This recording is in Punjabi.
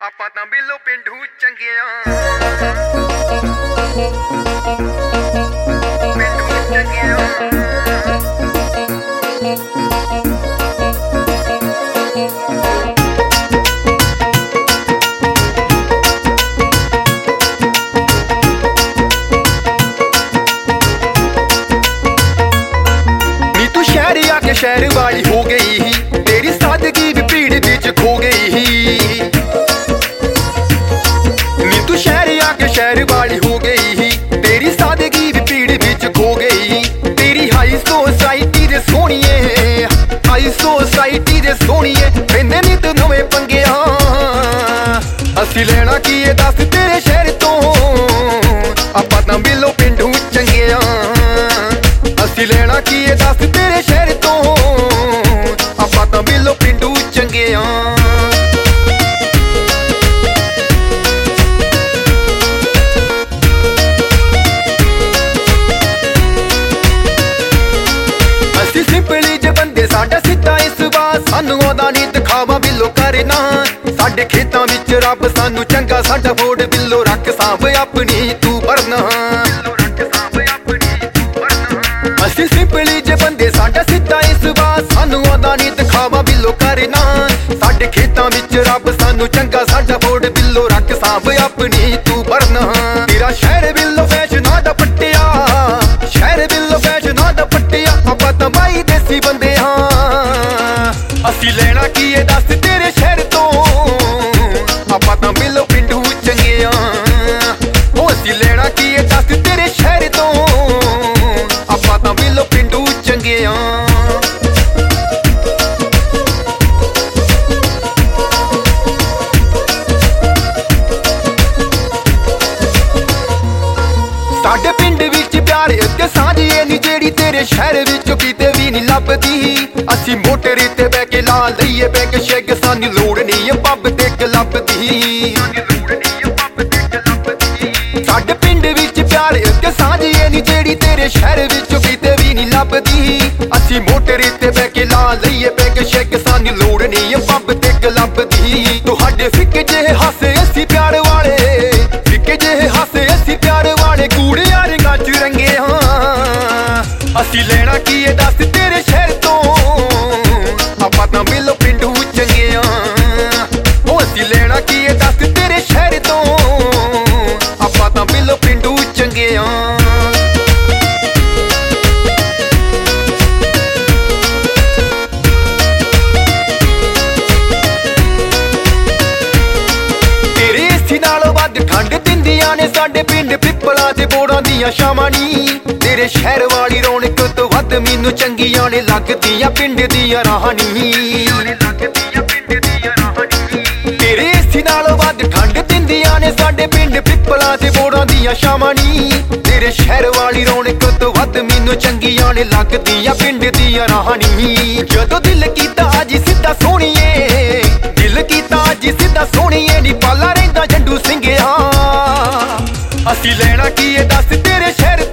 ਆਪਾਂ ਤਾਂ ਬਿੱਲੋ ਪਿੰਡੂ ਚੰਗਿਆਂ ਪਿੰਡੂ ਚੰਗਿਆਂ ਨੀ ਤੂੰ ਸ਼ਹਿਰ ਆ ਕੇ ਸ਼ਹਿਰ ਵਾਲੀ ਹੋ ਗਈ तेरी सादगी भी भीड़ बीच खो गई नी तू शहर आके शहर वाली हो गई तेरी सादगी भी भीड़ बीच खो गई तेरी हाई सोसाइटी दे सोहणीए हाई सोसाइटी दे सोहणीए पैंदे नी तू नवे पंगिया असी लेना की ये दस तेरे शहर तो आपां तां बिल्लो पिंडू चंगिया असी लेना की ये दस तेरे शहर तो ਆਪਾਂ ਤਾਂ ਬਿੱਲੋ ਪਿੰਡੂ ਚੰਗਿਆਂ ਅਸੀਂ ਸਿੰਪਲੀ ਜੇ ਬੰਦੇ ਸਾਡਾ ਸਿੱਧਾ ਇਸ ਵਾਰ ਸਾਨੂੰ ਆਉਂਦਾ ਨਹੀਂ ਦਿਖਾਵਾ ਬਿੱਲੋ ਕਰਨਾ ਸਾਡੇ ਖੇਤਾਂ ਵਿੱਚ ਰੱਬ ਸਾਨੂੰ ਚੰਗਾ ਸਾਡਾ ਵੋਟ ਬਿੱਲੋ ਰੱਖ ਸਾਂਭ ਆਪਣੀ ਤੂੰ ਭਰਨਾ ਅਸੀਂ ਸਿੰਪਲੀ ਜੇ ਬੰਦੇ ਸਾਡਾ ਸਿੱਧਾ ਇਸ ਵਾਰ ਸਾਨੂੰ ਆਉਂਦਾ ਨਹੀਂ ਦਿਖਾਵਾ ਬਿੱਲੋ ਕਰਨਾ ਸਾਡੇ ਖੇਤਾਂ ਵਿੱਚ ਰੱਬ ਸਾਨੂੰ ਚੰਗਾ ਸਾਡਾ ਵੋਟ ਬਿੱਲੋ ਰੱਖ ਸਾਂਭ ਆਪਣੀ ਤੂੰ ਭਰਨਾ ਤੇਰਾ ਸ਼ਹਿਰ ਬਿੱਲੋ ਫੈਸ਼ਨਾਂ ਦਾ ਪੱਟਿਆ ਸ਼ਹਿਰ ਬਿੱਲੋ ਫੈਸ਼ਨਾਂ ਦਾ ਪੱਟਿਆ ਆਪਾਂ ਤਾਂ ਬਾਈ ਦੇਸੀ ਬੰਦੇ ਹਾਂ ਅਸੀਂ ਲੈਣਾ ਕੀ ਇਹ ਦੱਸ ਤੇਰੇ ਸ਼ਹਿਰ ਤੋਂ ਆਪਾਂ ਤਾਂ ਬਿੱਲੋ ਪਿੰਡੂ ਚੰਗਿਆਂ ਉਹ ਅਸੀਂ ਲੈਣਾ ਕੀ ਇਹ ਦੱਸ ਤੇਰੇ ਸ਼ਹਿਰ ਤੋਂ ਆਪਾਂ ਤਾਂ ਬਿੱਲੋ ਪਿੰਡੂ ਚੰਗਿਆਂ ਸਾਡੇ ਪਿੰਡ ਵਿੱਚ ਪਿਆਰ ਅਤੇ ਸਾਂਝੀ ਨੀ ਜਿਹੜੀ ਤੇਰੇ ਸ਼ਹਿਰ ਵਿੱਚੋਂ ਕਿਤੇ ਵੀ ਨਹੀਂ ਲੱਭਦੀ ਅਸੀਂ ਮੋਟਰ ਤੇ ਬਹਿ ਕੇ ਲਾ ਲਈਏ ਬੈਗ ਸ਼ੈਗ ਸਾਨੂੰ ਲੋੜ ਨਹੀਂ ਪੱਬ ਤੇ ਕਲੱਬ ਦੀ ਸਾਡੇ ਪਿੰਡ ਵਿੱਚ ਪਿਆਰ ਅਤੇ ਸਾਂਝੀ ਨੀ ਜਿਹੜੀ ਤੇਰੇ ਸ਼ਹਿਰ ਵਿੱਚੋਂ ਕਿਤੇ ਵੀ ਨਹੀਂ ਲੱਭਦੀ ਅਸੀਂ ਮੋਟਰ ਤੇ ਬਹਿ ਕੇ ਲਾ ਲਈਏ ਬੈਗ ਸ਼ੈਗ ਸਾਨੂੰ ਲੋੜ ਨਹੀਂ ਪੱਬ ਤੇ ਕਲੱਬ ਦੀ ਤੁਹਾਡੇ ਫਿੱਕੇ ਜਿਹੇ ਹਾਸੇ ਅਸੀਂ ਪਿਆਰ ਵਾਲੇ ਫਿੱਕੇ ਜਿਹੇ ਹਾਸੇ ਅਸੀਂ ਪਿਆਰ ਵਾਲੇ ਕੂੜੇ ਯਾਰੀਆਂ ਚ ਰੰਗੇ ਹਾਂ ਅਸੀਂ ਲੈਣਾ ਕੀ ਇਹ ਦੱਸ ਤੇਰੇ ਸ਼ਹਿਰ ਤੋਂ ਆਪਾਂ ਤਾਂ ਬਿੱਲੋ ਪਿੰਡੂ ਚੰਗਿਆਂ ਉਹ ਅਸੀਂ ਲੈਣਾ ਕੀ ਇਹ ਦੱਸ ਤੇਰੇ ਸ਼ਹਿਰ ਤੋਂ ਆਪਾਂ ਤਾਂ ਬਿੱਲੋ ਪਿੰਡੂ ਚੰਗਿਆਂ ਤੇਰੇ ਏਸੀ ਨਾਲੋਂ ਵੱਧ ਠੰਡ ਦਿੰਦੀਆਂ ਨੇ ਸਾਡੇ ਪਿੰਡ ਪਿੱਪਲਾਂ ਤੇ ਬੋੜਾਂ ਦੀਆਂ ਛਾਵਾਂ ਨੀ ਤੇਰੇ ਸ਼ਹਿਰ ਵਾਲੀ ਰੌਣਕ ਤੋਂ ਵੱਧ ਮੈਨੂੰ ਚੰਗੀਆਂ ਨੇ ਲੱਗਦੀਆਂ ਪਿੰਡ ਦੀਆਂ ਰਾਹਾਂ ਨੀ ਤੇਰੇ ਏਸੀ ਨਾਲੋਂ ਵੱਧ ਠੰਡ ਦਿੰਦੀਆਂ ਨੇ ਸਾਡੇ ਪਿੰਡ ਪਿੱਪਲਾਂ ਤੇ ਬੋੜਾਂ ਦੀਆਂ ਛਾਵਾਂ ਨੀ ਤੇਰੇ ਸ਼ਹਿਰ ਵਾਲੀ ਰੌਣਕ ਤੋਂ ਵੱਧ ਮੈਨੂੰ ਚੰਗੀਆਂ ਨੇ ਲੱਗਦੀਆਂ ਪਿੰਡ ਦੀਆਂ ਰਾਹਾਂ ਨੀ ਜਦੋਂ ਦਿਲ ਕੀਤਾ ਅੱਜ ਸਿੱਧਾ ਸੋਹਣੀਏ ਦਿਲ ਕੀਤਾ ਅੱਜ ਸਿੱਧਾ ਸੋਹਣੀਏ ਨੀ ਪਾਲਾ ਰਹਿੰਦਾ ਜੰਡੂ ਸਿੰਘਿਆ ਅਸੀਂ ਲੈਣਾ ਕੀ ਇਹ ਦੱਸ ਤੇਰੇ ਸ਼ਹਿਰ